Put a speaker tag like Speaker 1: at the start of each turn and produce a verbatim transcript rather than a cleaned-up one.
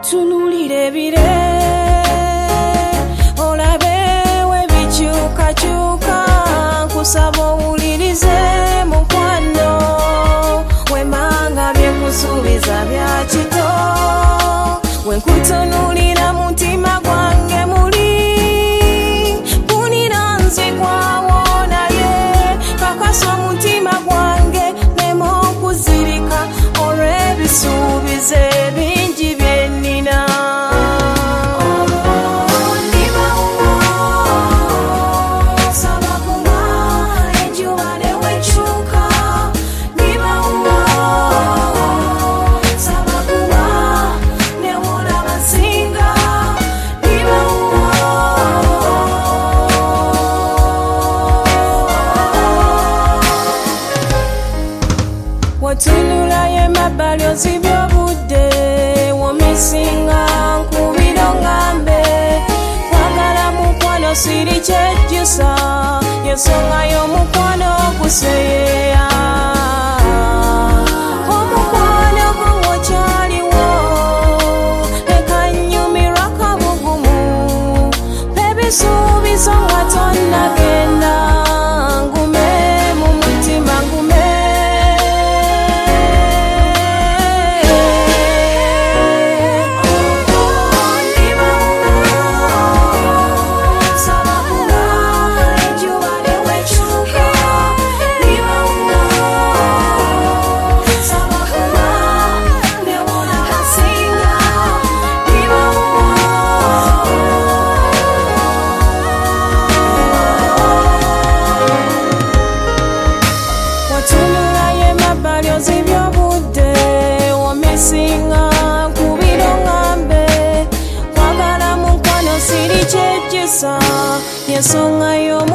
Speaker 1: Tunulire bire olabe we bikyukakyuka nkusaba owulirize mukwano wemanga byekusuubiza bya kito wenkutunulira mutima gwange muli gunira nze gwawo naye kakasa omutima gwange nemo okuzirika olw'ebisuubizo ebingi byennina. Watunula ye mabbali ozibye obudde womisinga nkubira ongambe kwagala mukwano siri kyejjusa yensonga y'omukwano okuseyeya omukwano gwo wokyaliwo leka nnyumirwa kabugumu ebisuubizo nga tonnagenda ngume mu mutima ngume. Ozibye obudde womisinga nkubira ongambe kwagala mukwano siri kyejjusa yensonga y'omu